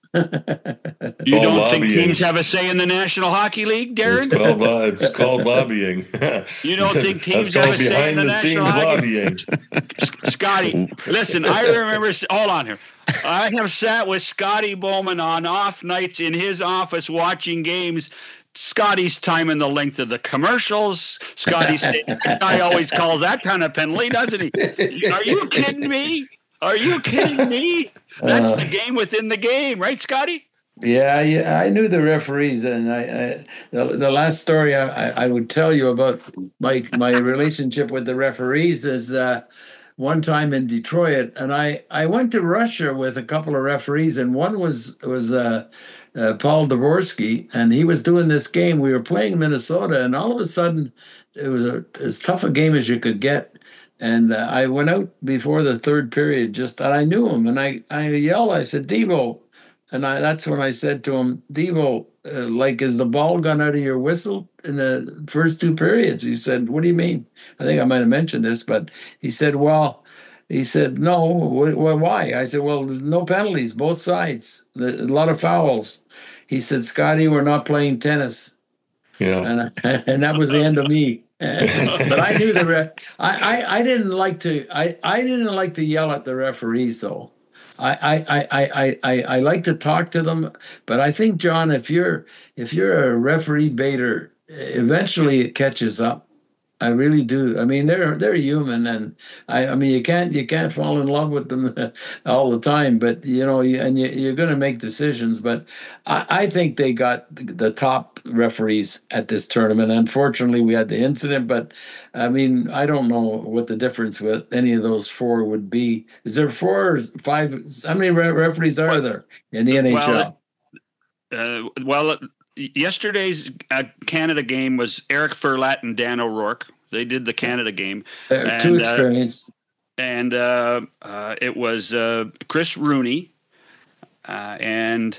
You don't think teams have a say in the National Hockey League, Darren? It's called lobbying. You don't think teams have a say in the National Hockey League? Scotty, listen, I remember. Hold on here. I have sat with Scotty Bowman on off nights in his office watching games. Scotty's timing the length of the commercials. Scotty's guy always calls that kind of penalty, doesn't he? Are you kidding me? Are you kidding me? That's the game within the game, right, Scotty? Yeah, I knew the referees, and the last story I would tell you about my relationship with the referees is one time in Detroit, and I went to Russia with a couple of referees, and one was Paul Dvorsky, and he was doing this game. We were playing Minnesota, and all of a sudden, it was as tough a game as you could get. And I went out before the third period, and I knew him, and I yelled, I said, Devo. And that's when I said to him, Devo, is the ball gone out of your whistle in the first two periods? He said, what do you mean? I think I might have mentioned this, but he said, no, why? I said, well, there's no penalties, both sides, a lot of fouls. He said, Scotty, we're not playing tennis. Yeah. And that was the end of me. But I knew I didn't like to yell at the referees though. I like to talk to them, but I think, John, if you're a referee baiter, eventually it catches up. I really do. I mean, they're human, and I mean, you can't fall in love with them all the time, but you're going to make decisions. But I think they got the top referees at this tournament. Unfortunately, we had the incident, but I mean, I don't know what the difference with any of those four would be. Is there 4 or 5? How many referees are there in the NHL? Yesterday's Canada game was Eric Furlat and Dan O'Rourke. They did the Canada game. Too experienced. And it was Chris Rooney and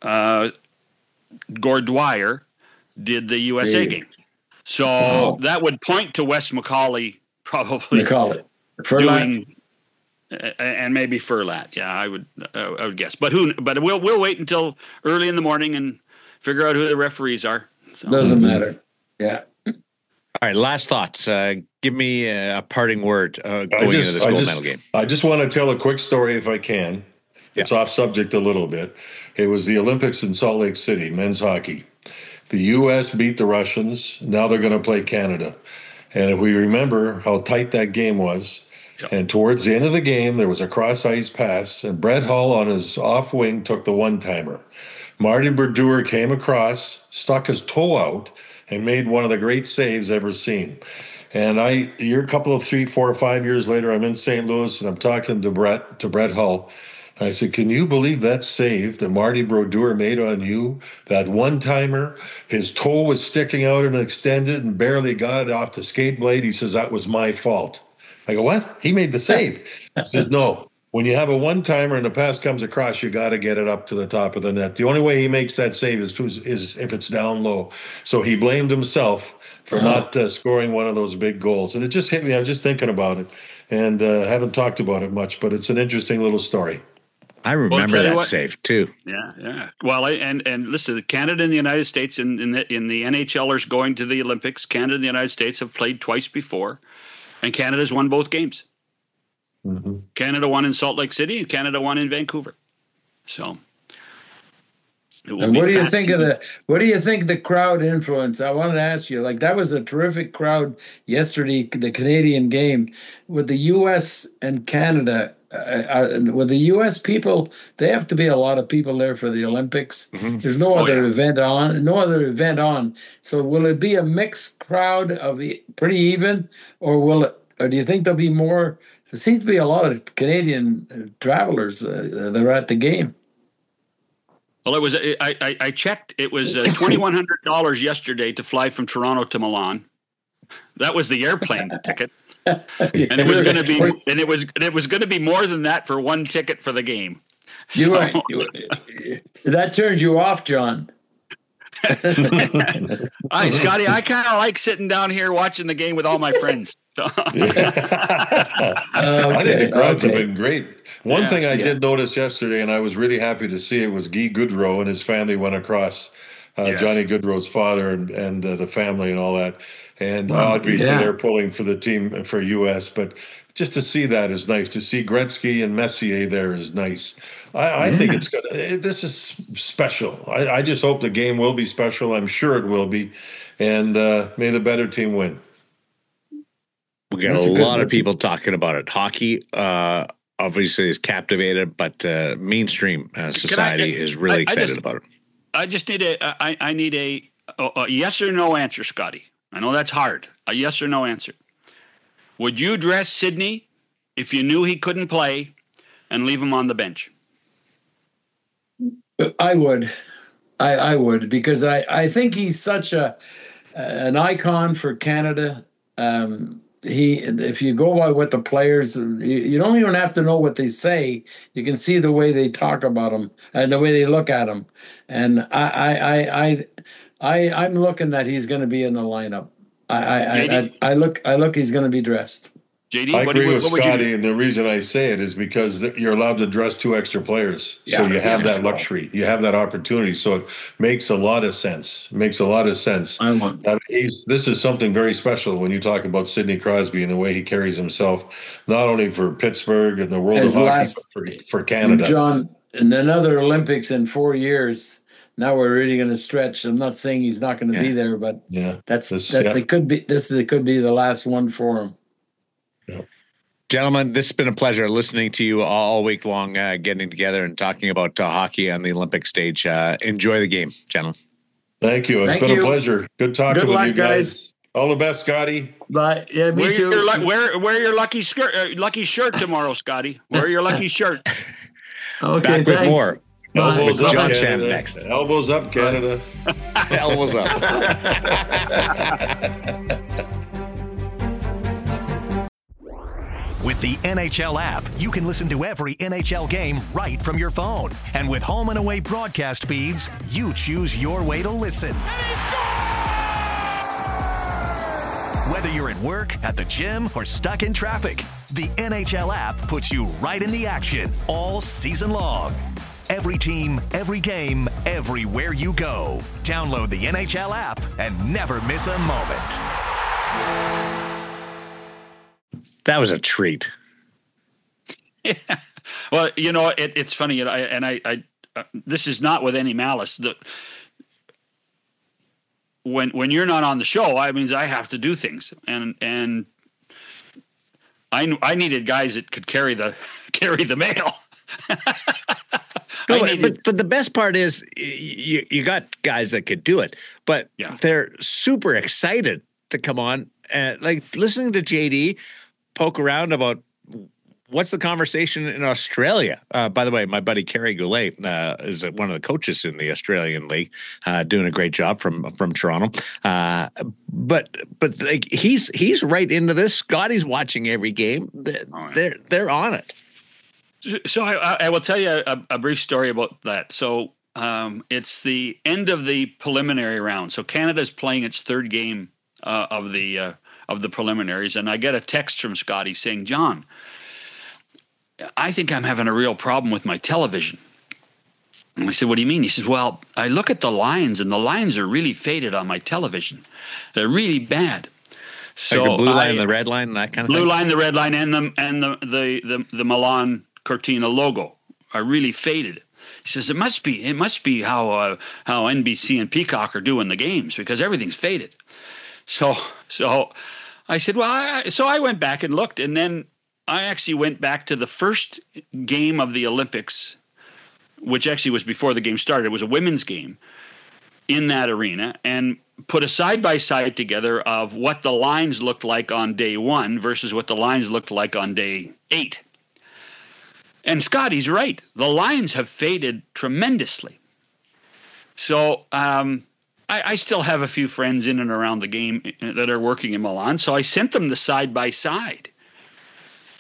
Gord Dwyer did the USA game. So that would point to Wes McCauley probably doing, and maybe Furlat. Yeah, I would guess. But we'll wait until early in the morning and figure out who the referees are. So. Doesn't matter. Yeah. All right, last thoughts. Give me a parting word going into this gold medal game. I just want to tell a quick story if I can. It's off subject a little bit. It was the Olympics in Salt Lake City, men's hockey. The U.S. beat the Russians. Now they're going to play Canada. And if we remember how tight that game was, and towards the end of the game, there was a cross-ice pass, and Brett Hull on his off wing took the one-timer. Marty Brodeur came across, stuck his toe out, and made one of the great saves ever seen. And a couple of 3, 4, 5 years later, I'm in St. Louis, and I'm talking to Brett Hull. And I said, can you believe that save that Marty Brodeur made on you? That one-timer, his toe was sticking out and extended and barely got it off the skate blade. He says, that was my fault. I go, what? He made the save. He says, no. When you have a one-timer and the pass comes across, you got to get it up to the top of the net. The only way he makes that save is if it's down low. So he blamed himself for not scoring one of those big goals. And it just hit me. I was just thinking about it and haven't talked about it much, but it's an interesting little story. I remember that save too. Yeah. Well, and listen, Canada and the United States in the NHLers going to the Olympics, Canada and the United States have played twice before, and Canada's won both games. Mm-hmm. Canada won in Salt Lake City and Canada won in Vancouver. So, and what do you think of the crowd influence? I wanted to ask you, that was a terrific crowd yesterday, the Canadian game with the U.S. and Canada. With the U.S. people, they have to be a lot of people there for the Olympics. Mm-hmm. There's no other event on. So will it be a mixed crowd of pretty even, or do you think there'll be more? There seems to be a lot of Canadian travelers that are at the game. Well, it was. I checked. It was $2,100 yesterday to fly from Toronto to Milan. That was the airplane ticket, and it was going to be. And it was going to be more than that for one ticket for the game. That turns you off, John. Hi, Scotty. I kind of like sitting down here watching the game with all my friends. I think the crowds have been great. One thing I did notice yesterday, and I was really happy to see it, was Guy Goodrow and his family went across. Johnny Goodrow's father and the family and all that. And obviously they're pulling for the team for U.S., but just to see that is nice. To see Gretzky and Messier there is nice. I think it's good. This is special. I just hope the game will be special. I'm sure it will be. And may the better team win. We got a lot of people talking about it. Hockey obviously is captivated, but mainstream society is really excited about it. I just need I need a yes or no answer, Scotty. I know that's hard. A yes or no answer. Would you dress Sidney if you knew he couldn't play and leave him on the bench? I would. I would, because I think he's such an icon for Canada. If you go by what the players, you don't even have to know what they say. You can see the way they talk about him and the way they look at him. And I'm looking that he's going to be in the lineup. I look he's going to be dressed. JD, I agree with Scotty, and the reason I say it is because you're allowed to dress 2 extra players. So you have that luxury. You have that opportunity. So it makes a lot of sense. This is something very special when you talk about Sidney Crosby and the way he carries himself, not only for Pittsburgh and the world of hockey, but for Canada. John, in another Olympics in 4 years, now we're really going to stretch. I'm not saying he's not going to be there, but it could be the last one for him. Gentlemen, this has been a pleasure listening to you all week long, getting together and talking about hockey on the Olympic stage. Enjoy the game, gentlemen. Thank you. It's been a pleasure. Good talking with you guys. All the best, Scotty. Bye. Yeah, me too. Wear your lucky shirt tomorrow, Scotty. Wear your lucky shirt. Okay, back with more. Elbows up, John Canada. Next. Elbows up, Canada. Elbows up. With the NHL app, you can listen to every NHL game right from your phone. And with home and away broadcast feeds, you choose your way to listen. And he scores! Whether you're at work, at the gym, or stuck in traffic, the NHL app puts you right in the action all season long. Every team, every game, everywhere you go. Download the NHL app and never miss a moment. That was a treat. Yeah. Well, it's funny, and this is not with any malice. When you're not on the show, I have to do things, and I needed guys that could carry the mail. But the best part is you got guys that could do it, but they're super excited to come on. And like listening to JD poke around about what's the conversation in Australia. By the way, my buddy Kerry Goulet is one of the coaches in the Australian League, doing a great job from Toronto. But like he's right into this. Scotty's watching every game. They're on it. So I will tell you a brief story about that. So it's the end of the preliminary round. So Canada's playing its third game of the preliminaries, and I get a text from Scotty saying, "John, I think I'm having a real problem with my television." And I said, "What do you mean?" He says, "Well, I look at the lines, and the lines are really faded on my television. They're really bad." So like the blue line and the red line, and that kind of blue thing? line, the red line, and the Milan Cortina logo are really faded. He says it must be how NBC and Peacock are doing the games because everything's faded. So I said, well, so I went back and looked, and then I actually went back to the first game of the Olympics, which actually was before the game started. It was a women's game in that arena, and put a side-by-side together of what the lines looked like on day 1 versus what the lines looked like on day 8. And Scotty's right. The lines have faded tremendously. So I still have a few friends in and around the game that are working in Milan, so I sent them the side-by-side.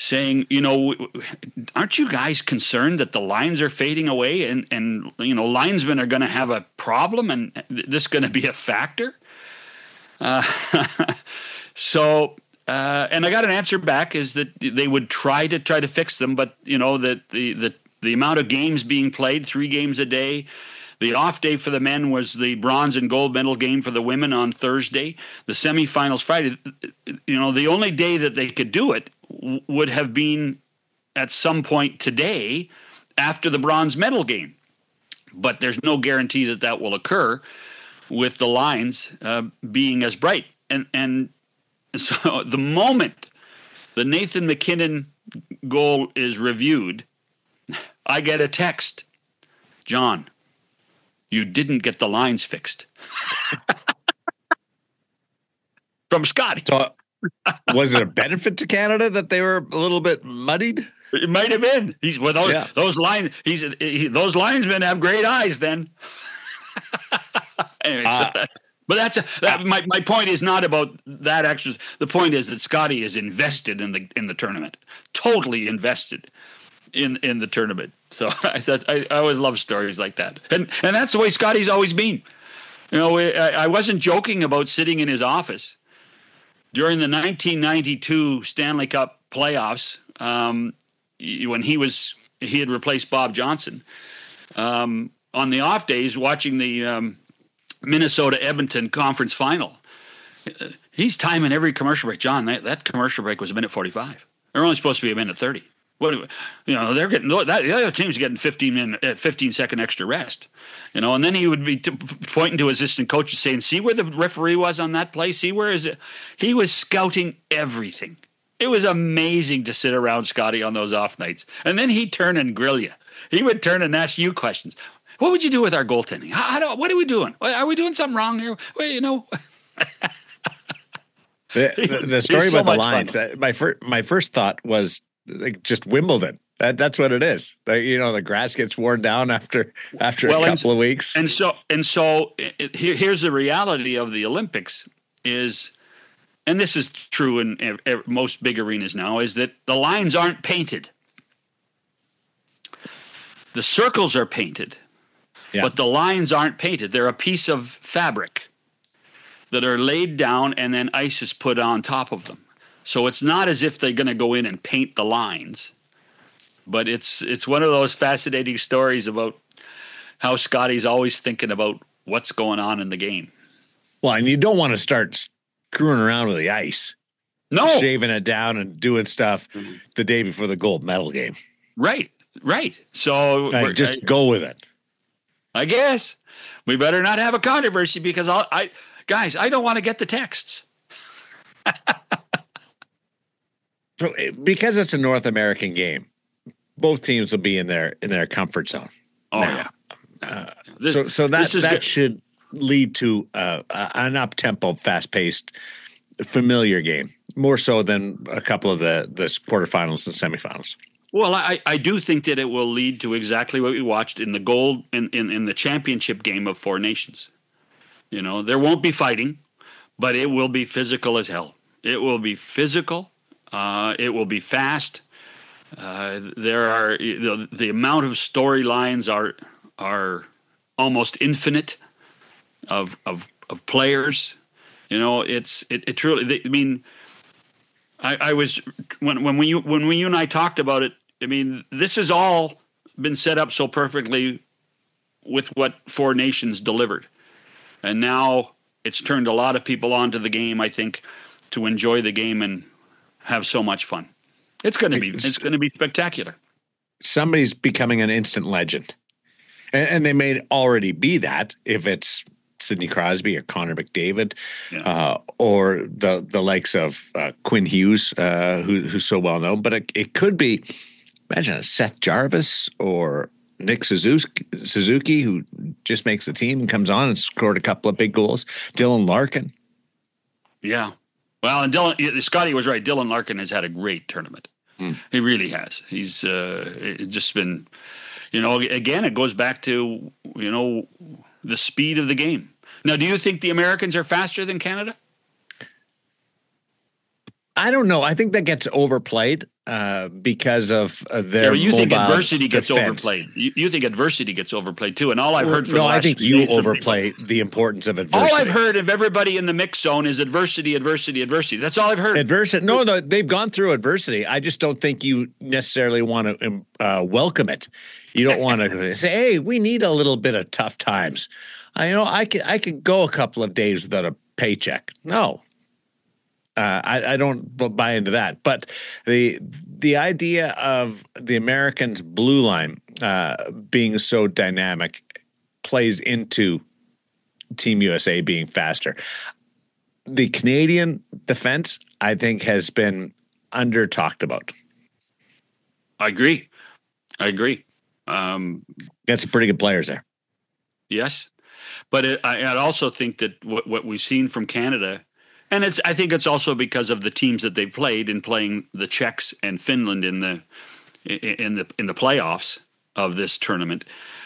saying, aren't you guys concerned that the lines are fading away and linesmen are going to have a problem and this is going to be a factor? So and I got an answer back is that they would try to fix them, but that the amount of games being played, 3 games a day. The off day for the men was the bronze and gold medal game for the women on Thursday. The semifinals Friday. The only day that they could do it would have been at some point today after the bronze medal game. But there's no guarantee that will occur with the lines being as bright. And so the moment the Nathan MacKinnon goal is reviewed, I get a text, John, you didn't get the lines fixed. From Scotty. So, was it a benefit to Canada that they were a little bit muddied? It might have been. Those linesmen have great eyes then. Anyway, but my point is not about that exercise. The point is that Scotty is invested in the tournament, totally invested in the tournament. So I always love stories like that, and that's the way Scotty's always been. I wasn't joking about sitting in his office during the 1992 Stanley Cup playoffs when he had replaced Bob Johnson. On the off days, watching the Minnesota-Edmonton conference final, he's timing every commercial break. John, that commercial break was a minute 45. They're only supposed to be a minute 30. They're getting the other team's getting 15-second extra rest. And then he would be pointing to his assistant coaches saying, "See where the referee was on that play? See where is it?" He was scouting everything. It was amazing to sit around Scotty on those off nights. And then he'd turn and grill you. He would turn and ask you questions. What would you do with our goaltending? What are we doing? Are we doing something wrong here? Well, the story about the lines. My first thought was just Wimbledon. That's what it is. The grass gets worn down after a couple of weeks. And so here's the reality of the Olympics is, and this is true in most big arenas now, is that the lines aren't painted. The circles are painted, but the lines aren't painted. They're a piece of fabric that are laid down and then ice is put on top of them. So it's not as if they're going to go in and paint the lines, but it's one of those fascinating stories about how Scotty's always thinking about what's going on in the game. Well, and you don't want to start screwing around with the ice. No. Shaving it down and doing stuff the day before the gold medal game. Right. So just go with it. I guess we better not have a controversy because I don't want to get the texts. So, because it's a North American game, both teams will be in their comfort zone. Oh now. Yeah. So that should lead to an up-tempo, fast-paced, familiar game, more so than a couple of the quarterfinals and semifinals. Well, I do think that it will lead to exactly what we watched in the gold in the championship game of Four Nations. There won't be fighting, but it will be physical as hell. It will be physical. It will be fast. There are the amount of storylines are almost infinite of players. It truly. I mean, I was when you and I talked about it. I mean, this has all been set up so perfectly with what Four Nations delivered, and now it's turned a lot of people onto the game. I think to enjoy the game and have so much fun. It's going to be spectacular. Somebody's becoming an instant legend, and they may already be that if it's Sidney Crosby or Connor McDavid, or the likes of Quinn Hughes, who's so well known. But it could be, imagine a Seth Jarvis or Nick Suzuki, who just makes the team and comes on and scored a couple of big goals. Dylan Larkin. Yeah. Well, and Scotty was right. Dylan Larkin has had a great tournament. He really has. He's just been, again, it goes back to, the speed of the game. Now, do you think the Americans are faster than Canada? I don't know. I think that gets overplayed because of their you think mobile adversity gets defense. overplayed. You think adversity gets overplayed too. And all I've heard for No, the last I think 3 you days from overplay people, the importance of adversity. all I've heard of everybody in the mix zone is adversity, adversity, adversity. That's all I've heard. Adversity. No, they've gone through adversity. I just don't think you necessarily want to welcome it. You don't want to say, "Hey, we need a little bit of tough times." I could go a couple of days without a paycheck. No. I don't buy into that, but the idea of the Americans' blue line being so dynamic plays into Team USA being faster. The Canadian defense, I think, has been under talked about. I agree. Got some pretty good players there. Yes, but I also think that what we've seen from Canada. And I think it's also because of the teams that they've played in playing the Czechs and Finland in the playoffs of this tournament.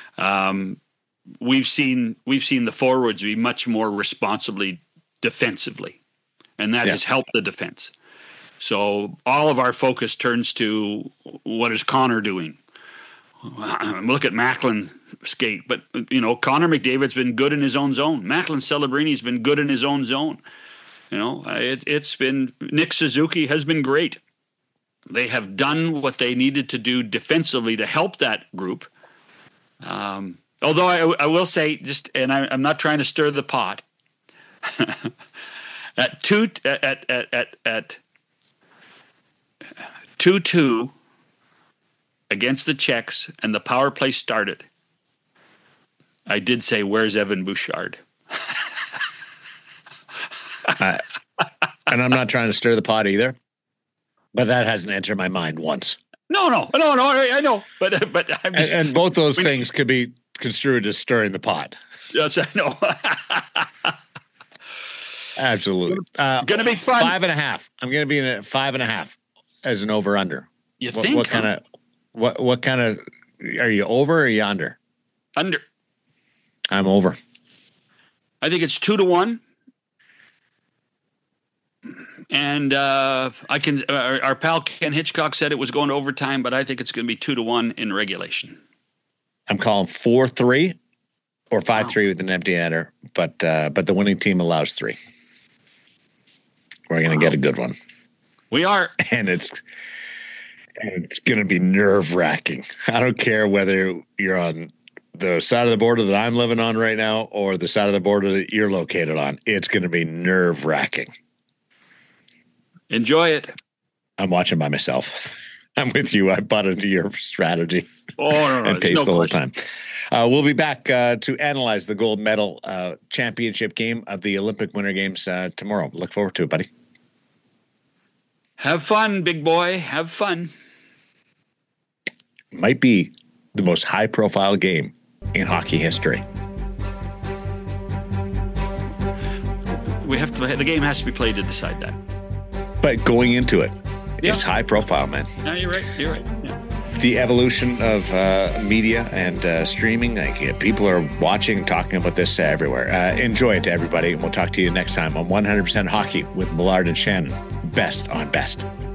We've seen the forwards be much more responsibly defensively, and that has helped the defense. So all of our focus turns to what is Connor doing. Look at Macklin skate, but Connor McDavid's been good in his own zone. Macklin Celebrini's been good in his own zone. It's been Nick Suzuki has been great. They have done what they needed to do defensively to help that group. Although I will say, I'm not trying to stir the pot. at 2-2 against the Czechs, and the power play started, I did say, "Where's Evan Bouchard?" And I'm not trying to stir the pot either, but that hasn't entered my mind once. No, I know, but I'm just, and both those things could be construed as stirring the pot. Yes, I know. Absolutely. Going to be fun. 5.5. I'm going to be in at 5.5 as an over under. You think? What kind of? What kind of? Are you over or are you under? Under. I'm over. I think it's 2-1. And I can. Our pal Ken Hitchcock said it was going to overtime, but I think it's going to be 2-1 in regulation. I'm calling 4-3 or 5-3 with an empty netter, but the winning team allows 3. We're going to get a good one. We are, and it's going to be nerve-wracking. I don't care whether you're on the side of the border that I'm living on right now or the side of the border that you're located on. It's going to be nerve-wracking. Enjoy it. I'm watching by myself. I'm with you. I bought into your strategy and pace the whole time. We'll be back to analyze the gold medal championship game of the Olympic Winter Games tomorrow. Look forward to it, buddy. Have fun, big boy. Have fun. Might be the most high-profile game in hockey history. The game has to be played to decide that. But going into it, it's high profile, man. No, you're right. Yeah. The evolution of media and streaming, people are watching and talking about this everywhere. Enjoy it, everybody. We'll talk to you next time on 100% Hockey with Millard and Shannon. Best on Best.